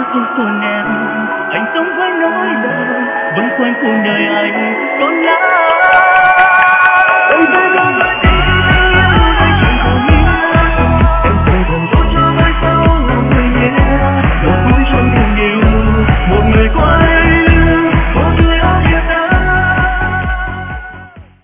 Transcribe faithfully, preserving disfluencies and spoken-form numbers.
không còn em, anh sống với nỗi đau vẫn quanh cuộc đời anh còn lại.